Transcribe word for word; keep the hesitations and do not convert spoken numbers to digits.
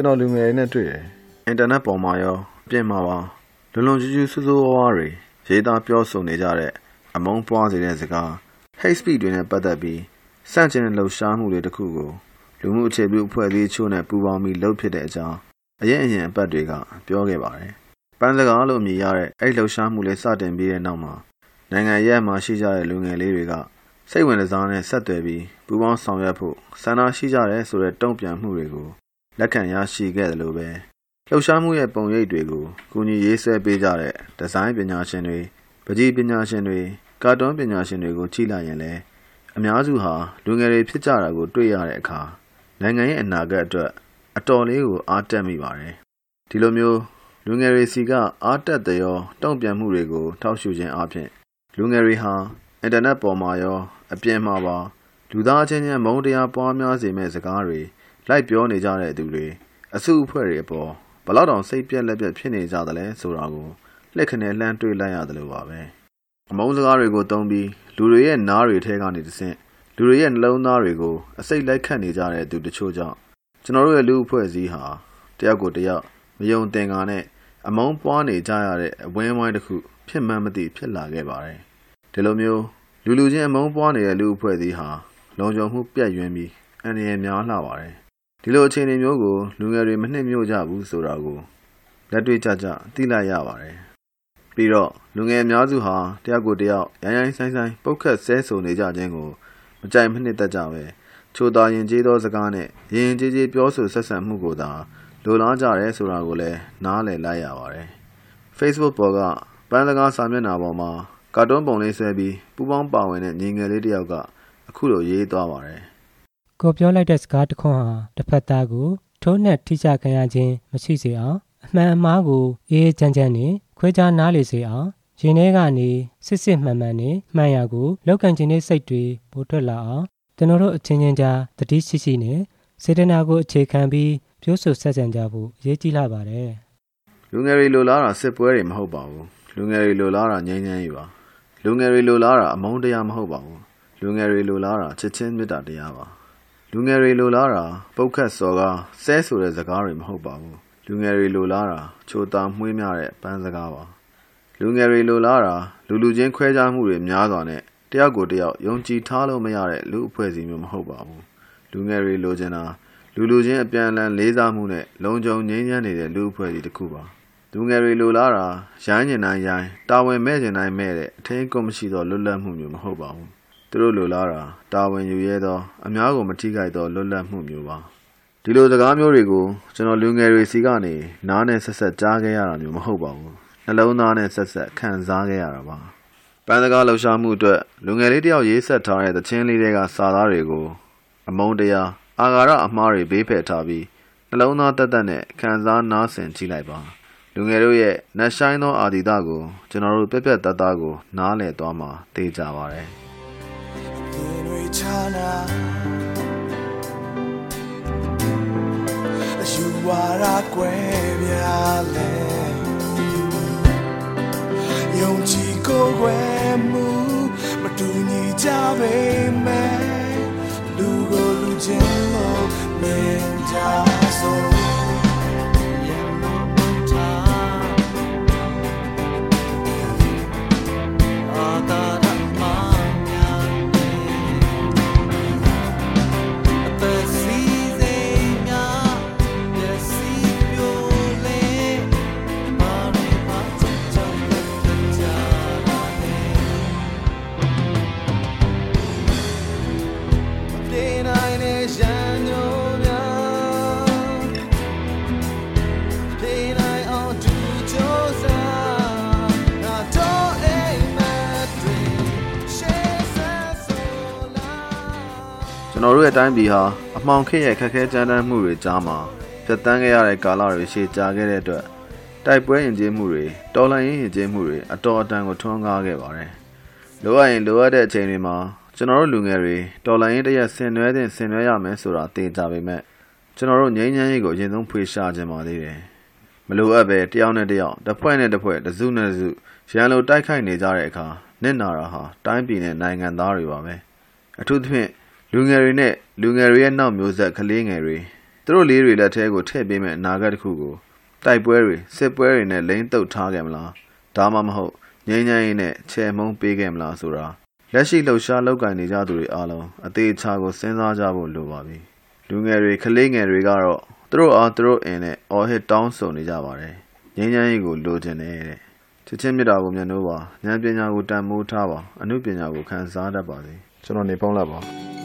ကျွန်တော်လူငယ်တွေနဲ့တွေ့တယ်အင်တာနက်ပေါ်မှာရောပြင်မှာပါလုံလုံကျူးကျူးဆူဆူဝါးဝါးတွေရေးသားပြောဆိုနေကြတဲ့အမုန်းပွားစေတဲ့စကား hate speech တွေနဲ့ပတ်သက်ပြီးစန့်ကျင်တဲ့လှုပ်ရှားမှုတွေတခုကိုလူမှုအခြေပြုအဖွဲ့အစည်းချို့နဲ့ပူးပေါင်းပြီးလုပ်ဖြစ်တဲ့အကြောင်းအရင်အရင်အပတ်တွေကပြောခဲ့ပါတယ်။ပန်းစကားလို့အမည်ရတဲ့အဲ့လှုပ်ရှားမှုလေးစတင်ပြီးတဲ့နောက်မှာနိုင်ငံရဲ့မှာရှိကြတဲ့လူငယ်လေးတွေကစိတ်ဝင်စားနဲ့ဆက်သွယ်ပြီးပူးပေါင်းဆောင်ရွက်ဖို့ဆန္ဒရှိကြတယ်ဆိုတဲ့တုံ့ပြန်မှုတွေကိုလက်ခံရရှိခဲ့တယ်လို့ပဲလှုပ်ရှားမှုရဲ့ပုံရိပ်တွေကိုကူညီရေးဆွဲပေးကြတဲ့ဒီဇိုင်းပညာရှင်တွေပကြီးပညာရှင်တွေကာတွန်းပညာရှင်တွေကိုကြည့်လိုက်ရင်လည်းအများစုဟာလူငယ်တွေဖြစ်ကြတာကိုတွေ့ရတဲ့အခါနိုင်ငံရဲ့အနာဂတ်အတွက်အတော်လေးကိုအားတက်မိပါတယ်ဒီလိုမျိုးလူငယ်တွေစီကအားတက်တဲ့ရောတုံ့ပြန်မှုတွေကိုထောက်ရှုခြင်းအပြင်လူငယ်တွေဟာအင်တာနက်ပေါ်မှာရောအပြင်မှာပါလူသားချင်းချင်းမုန်းတရားပွားများစေမဲ့စကားတွေလိုက်ပြောနေကြတဲ့သူတွေအစုအဖွဲ့တွေအပေါ်ဘလောက်တောင်စိတ်ပြက်လက်ပြက်ဖြစ်နေကြသလဲဆိုတာကိုလက်ခနဲ့လှမ်းတွေ့လိုက်ရတယ်လို့ပါပဲအမုန်းစကားတွေကိုတုံးပြီးလူတွေရဲ့နားတွေထဲကနေတဆင့်လူတွေရဲ့နှလုံးသားတွေကိုအစိတ်လိုက်ခတ်နေကြတဲ့သူတချို့ကြောင့်ကျွန်တော်တို့ရဲ့လူအဖွဲ့အစည်းဟာတယောက်ကိုတယောက်မယုံသင်္ကာနဲ့အမုန်းပွားနေကြရတဲ့အဝင်းဝိုင်းတစ်ခုဖြစ်မှန်းမသိဖြစ်လာခဲ့ပါတယ်ဒီလိုမျိုးလူလူချင်းအမုန်းပွားနေတဲ့လူအဖွဲ့အစည်းဟာလုံခြုံမှုပြတ်ယွင်းပြီးအန္တရာယ်များလှပါတယ်ဒီလိုအခြေအနေမျိုးကိုလူငယ်တွေမနှိမ့်ညွတ်ကြဘူးဆိုတာကိုလက်တွေ့ကြကြသိလိုက်ရပါတယ်ပြီးတော့လူငယ်အများစုဟာတယောက်ကိုတယောက်ရိုင်းရိုင်းဆိုင်ဆိုင်ပုတ်ခတ်ဆဲဆိုနေကြခြင်းကိုမကြိုက်မနှစ်သက်ကြပဲချိုသာရင်ကျေးသောစကားနဲ့ရင်ကျေးကျေးပြောဆိုဆက်ဆံမှုကိုသာလိုလားကြတယ်ဆိုတာကိုလည်းနားလည်လိုက်ရပါတယ် Facebook ပေါ်ကပန်းစကားစာမျက်နှာပေါ်မှာကာတွန်းပုံလေးဆွဲပြီးပူပေါင်းပါဝင်တဲ့ညီငယ်လေးတစ်ယောက်ကအခုလိုရေးသွားပါတယ်ကိုပြောလိုက်တဲ့စကားတစ်ခွန်းဟာတစ်ဖက်သားကိုထိုးနှက်ထိချခံရခြင်းမရှိစေအောင်အမှန်အမှားကိုအေးအေးချမ်းချမ်းနဲ့ခွဲခြားနားလေစေအောင်ရင်ထဲကနေစစ်စစ်မှန်မှန်နဲ့မှန်ရာကိုလောက်ကန်ခြင်းနဲ့စိတ်တွေပိုထွက်လာအောင်ကျွန်တော်တို့အချင်းချင်းကြားတတိရှိရှိနဲ့စေတနာကိုအခြေခံပြီးပြောဆိုဆက်ဆံကြဖို့အရေးကြီးလာပါတယ်လူငယ်တွေလိုလားတာစစ်ပွဲတွေမဟုတ်ပါဘူးလူငယ်တွေလိုလားတာငြိမ်းချမ်းရေးပါလူငယ်တွေလိုလားတာအမုန်းတရားမဟုတ်ပါဘူးလူငယ်တွေလိုလားတာချစ်ချင်းမေတ္တာတရားပါလူငယ်တွေလိုလားတာပုတ်ခတ်စော်ကားဆဲဆိုတဲ့စကားတွေမဟုတ်ပါဘူးလူငယ်တွေလိုလားတာချိုတာမှွေးမြတဲ့ပန်းစကားပါလူငယ်တွေလိုလားတာလူလူချင်းခွဲခြားမှုတွေများစွာနဲ့တယောက်ကိုတယောက်ယုံကြည်ထားလို့မရတဲ့လူအဖွဲ့အစည်းမျိုးမဟုတ်ပါဘူးလူငယ်တွေလိုချင်တာလူလူချင်းအပြန်အလှန်လေးစားမှုနဲ့လုံခြုံငြိမ်းချမ်းနေတဲ့လူအဖွဲ့အစည်းတစ်ခုပါလူငယ်တွေလိုလားတာရိုင်းကျင်တိုင်းရိုင်းတာဝန်မဲ့ကျင်တိုင်းမဲ့တဲ့အထင်းကုန်မရှိသောလွတ်လပ်မှုမျိုးမဟုတ်ပါဘူးသူတို့လိုလားတာတာဝန်ယူရဲသောအများကိုမထိခိုက်သောလွတ်လပ်မှုမျိုးပါဒီလိုစကားမျိုးတွေကိုကျွန်တော်လူငယ်တွေစီကနေနားနဲ့ဆက်ဆက်ကြားခဲ့ရတာမျိုးမဟုတ်ပါဘူးနှလုံးသားနဲ့ဆက်ဆက်ခံစားခဲ့ရတာပါပန်းစကားလှုပ်ရှားမှုအတွက်လူငယ်လေးတယောက်ရေးဆက်ထားတဲ့သချင်းလေးတွေကစာသားတွေကိုအမုန်းတရားအာဃာတအမှားတွေဘေးဖယ်ထားပြီးနှလုံးသားတက်တက်နဲ့ခံစားနားဆင်ကြည့်လိုက်ပါလူငယ်တို့ရဲ့နှက်ဆိုင်သောအာဒီတကိုကျွန်တော်တို့ပြက်ပြက်တတ်သားကိုနားလည်သွားမှာသိကြပါတယ်ယူဝါရကွယ်ပြလဲယုံကြည်ကိုယ်ွယ်မှုမတူညီကြပေမဲ့လူကိုလူချင်းလို့မြင်ကြဆိုကျွန်တော်တို့ရဲ့တိုင်းပြည်ဟာအမှောင်ခေတ်ရဲ့ခက်ခဲကြမ်းတမ်းမှုတွေကြားမှာဖြတ်တန်းခဲ့ရတဲ့ကာလတွေရှည်ကြာခဲ့တဲ့အတွက်တိုက်ပွဲရင်ကျေးမှုတွေတော်လှန်ရေးရင်ကျေးမှုတွေအတော်အတန်ကိုထွန်းကားခဲ့ပါတယ်။လိုအပ်ရင်လိုအပ်တဲ့အချိန်တွေမှာကျွန်တော်တို့လူငယ်တွေတော်လှန်ရေးတရက်ဆင်နွှဲတဲ့ဆင်နွှဲရမယ်ဆိုတာသိကြပေမဲ့ကျွန်တော်တို့ငြိမ်းချမ်းရေးကိုအရင်ဆုံးဖွေရှာခြင်းပါသေးတယ်။မလိုအပ်ပဲတယောက်နဲ့တယောက်တစ်ဖွဲ့နဲ့တစ်ဖွဲ့တစ်စုနဲ့တစ်စုရန်လိုတိုက်ခိုက်နေကြတဲ့အခါနစ်နာတာဟာတိုင်းပြည်နဲ့နိုင်ငံသားတွေပါပဲ။အထူးသဖြင့်လူငယ်တွေနဲ့လူငယ်တွေရဲ့နောက်မျိုးဆက်ကလေးငယ်တွေသူတို့လေးတွေလက်ထဲကိုထည့်ပေးမဲ့အနာဂတ်တစ်ခုကိုတိုက်ပွဲတွေစစ်ပွဲတွေနဲ့လိမ့်တုပ်ထားခဲ့မလားဒါမှမဟုတ်ငြိမ်းချမ်းရေးနဲ့ချေမှုန်းပေးခဲ့မလားဆိုတာလက်ရှိလှုပ်ရှားလောက်ကင်နေကြသူတွေအားလုံးအသေးချာကိုစဉ်းစားကြဖို့လိုပါပြီလူငယ်တွေကလေးငယ်တွေကတော့သူတို့အားသူတို့အင်းနဲ့အော်ဟစ်တောင်းဆိုနေကြပါတယ်ငြိမ်းချမ်းရေးကိုလိုချင်တယ်တဲ့ချစ်ချင်းမြတ်တာကိုမျက်နှိုးပါဉာဏ်ပညာကိုတန်မိုးထားပါအမှုပညာကိုခံစားတတ်ပါစေကျွန်တော်နေဖုံးလက်ပါ